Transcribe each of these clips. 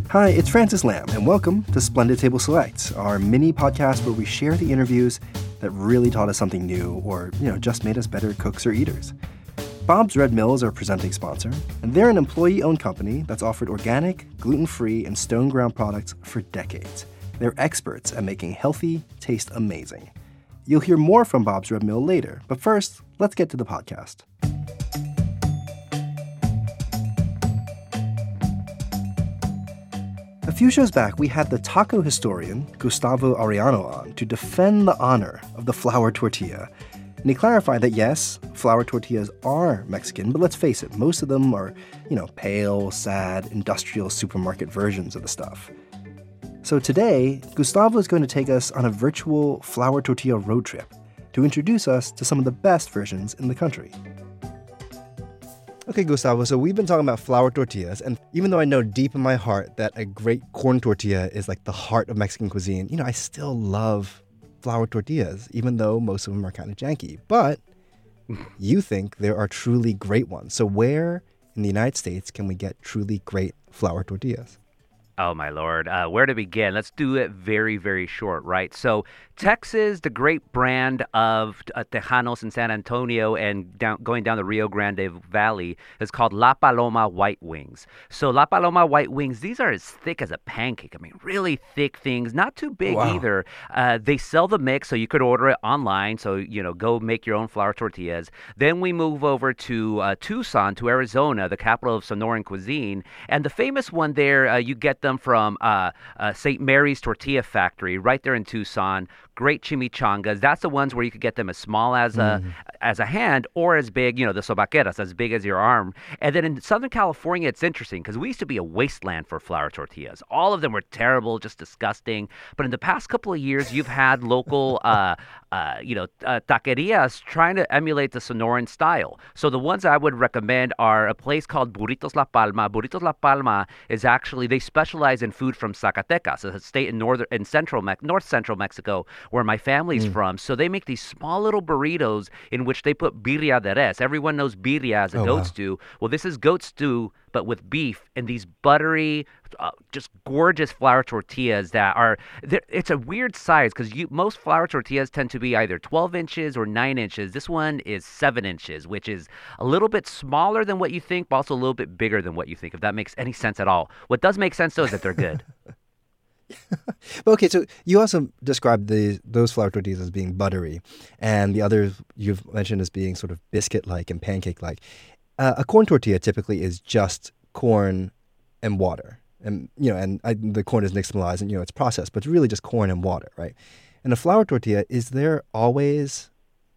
Hi, it's Francis Lam, and welcome to Splendid Table Select, our mini podcast where we share the interviews that really taught us something new or, just made us better cooks or eaters. Bob's Red Mill is our presenting sponsor, and they're an employee-owned company that's offered organic, gluten-free, and stone-ground products for decades. They're experts at making healthy taste amazing. You'll hear more from Bob's Red Mill later, but first, let's get to the podcast. A few shows back, we had the taco historian, Gustavo Arellano, on to defend the honor of the flour tortilla. And he clarified that yes, flour tortillas are Mexican, but let's face it, most of them are, pale, sad, industrial supermarket versions of the stuff. So today, Gustavo is going to take us on a virtual flour tortilla road trip to introduce us to some of the best versions in the country. Okay, Gustavo, so we've been talking about flour tortillas, and even though I know deep in my heart that a great corn tortilla is like the heart of Mexican cuisine, I still love flour tortillas, even though most of them are kind of janky. But you think there are truly great ones. So where in the United States can we get truly great flour tortillas? Oh, my Lord. Where to begin? Let's do it very, very short, right? So Texas, the great brand of Tejanos in San Antonio and going down the Rio Grande Valley, is called La Paloma White Wings. So La Paloma White Wings, these are as thick as a pancake. I mean, really thick things, not too big either. They sell the mix, so you could order it online. So, go make your own flour tortillas. Then we move over to Tucson, to Arizona, the capital of Sonoran cuisine. And the famous one there, you get them from St. Mary's Tortilla Factory right there in Tucson. Great chimichangas. That's the ones where you could get them as small as a hand or as big, the sobaqueras, as big as your arm. And then in Southern California, it's interesting because we used to be a wasteland for flour tortillas. All of them were terrible, just disgusting. But in the past couple of years, you've had local, taquerias trying to emulate the Sonoran style. So the ones I would recommend are a place called Burritos La Palma. Burritos La Palma is actually, they specialize in food from Zacatecas, a state in north central Mexico, where my family's from. So they make these small little burritos in which they put birria de res. Everyone knows birria as a goat stew. Well, this is goat stew, but with beef and these buttery, just gorgeous flour tortillas that are, it's a weird size because most flour tortillas tend to be either 12 inches or 9 inches. This one is 7 inches, which is a little bit smaller than what you think, but also a little bit bigger than what you think, if that makes any sense at all. What does make sense, though, is that they're good. Okay, so you also described those flour tortillas as being buttery, and the others you've mentioned as being sort of biscuit-like and pancake-like. A corn tortilla typically is just corn and water, and the corn is nixtamalized and it's processed, but it's really just corn and water, right? And a flour tortilla, is there always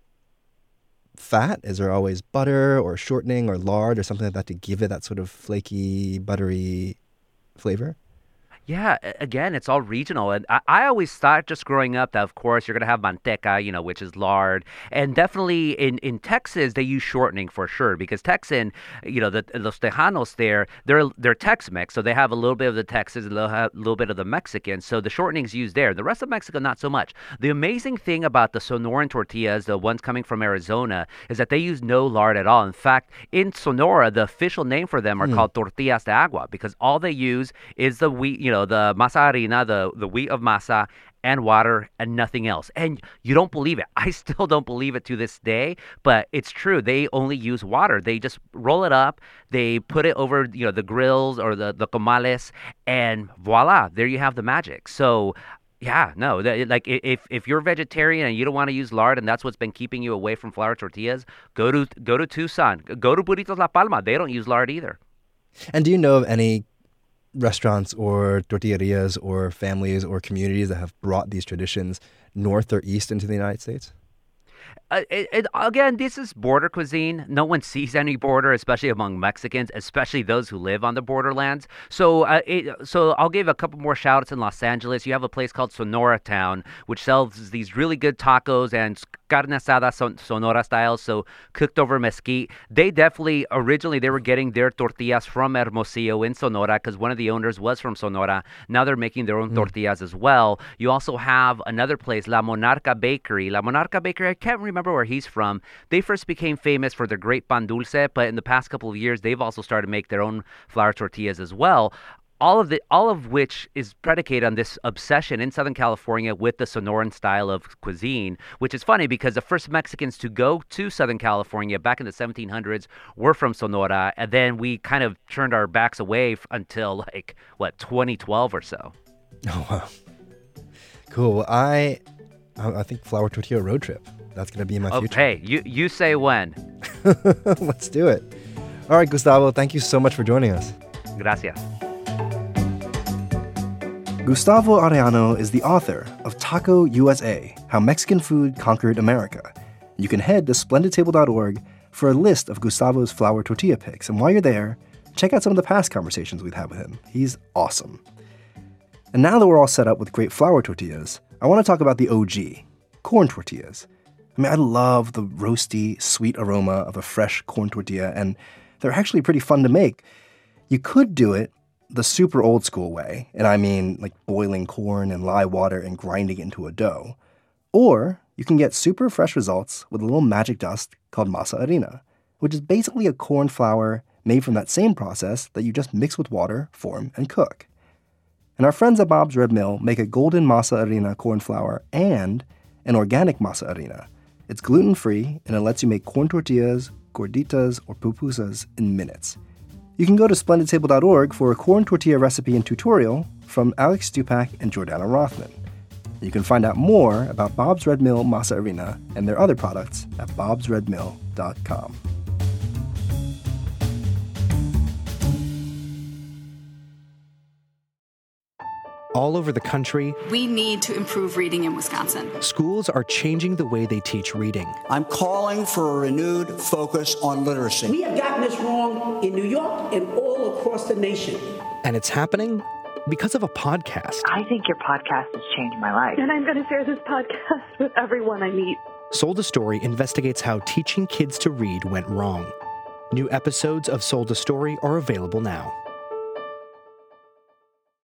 fat? Is there always butter or shortening or lard or something like that to give it that sort of flaky, buttery flavor? Yeah, again, it's all regional. And I always thought just growing up that, of course, you're going to have manteca, which is lard. And definitely in Texas, they use shortening for sure because Texan, los Tejanos there, they're Tex-Mex. So they have a little bit of the Texas, a little bit of the Mexican. So the shortening's used there. The rest of Mexico, not so much. The amazing thing about the Sonoran tortillas, the ones coming from Arizona, is that they use no lard at all. In fact, in Sonora, the official name for them are called tortillas de agua because all they use is the wheat, the masa harina, the wheat of masa, and water and nothing else. And you don't believe it. I still don't believe it to this day, but it's true. They only use water. They just roll it up, they put it over, the grills or the comales, and voila, there you have the magic. So yeah, no, like if you're vegetarian and you don't want to use lard and that's what's been keeping you away from flour tortillas, go to Tucson, go to Burritos La Palma. They don't use lard either. And do you know of any restaurants or tortillerias or families or communities that have brought these traditions north or east into the United States? Again, this is border cuisine. No one sees any border, especially among Mexicans, especially those who live on the borderlands. So I'll give a couple more shout outs in Los Angeles. You have a place called Sonora Town, which sells these really good tacos and carne asada Sonora style, so cooked over mesquite. They definitely, originally, they were getting their tortillas from Hermosillo in Sonora because one of the owners was from Sonora. Now they're making their own tortillas as well. You also have another place, La Monarca Bakery. La Monarca Bakery, I can't remember where he's from. They first became famous for their great pan dulce, but in the past couple of years, they've also started to make their own flour tortillas as well. all of which is predicated on this obsession in Southern California with the Sonoran style of cuisine, which is funny because the first Mexicans to go to Southern California back in the 1700s were from Sonora, and then we kind of turned our backs away until 2012 or so. Oh, wow. Cool. Well, I think flour tortilla road trip. That's going to be in my future. Hey, you say when. Let's do it. All right, Gustavo, thank you so much for joining us. Gracias. Gustavo Arellano is the author of Taco USA, How Mexican Food Conquered America. You can head to splendidtable.org for a list of Gustavo's flour tortilla picks. And while you're there, check out some of the past conversations we've had with him. He's awesome. And now that we're all set up with great flour tortillas, I want to talk about the OG, corn tortillas. I mean, I love the roasty, sweet aroma of a fresh corn tortilla, and they're actually pretty fun to make. You could do it the super old school way, and I mean like boiling corn in lye water and grinding it into a dough. Or you can get super fresh results with a little magic dust called masa harina, which is basically a corn flour made from that same process that you just mix with water, form, and cook. And our friends at Bob's Red Mill make a golden masa harina corn flour and an organic masa harina. It's gluten-free, and it lets you make corn tortillas, gorditas, or pupusas in minutes. You can go to splendidtable.org for a corn tortilla recipe and tutorial from Alex Stupak and Jordana Rothman. You can find out more about Bob's Red Mill masa harina and their other products at bobsredmill.com. All over the country, we need to improve reading in Wisconsin. Schools are changing the way they teach reading. I'm calling for a renewed focus on literacy. We have gotten this wrong in New York and all across the nation. And it's happening because of a podcast. I think your podcast has changed my life. And I'm going to share this podcast with everyone I meet. Sold a Story investigates how teaching kids to read went wrong. New episodes of Sold a Story are available now.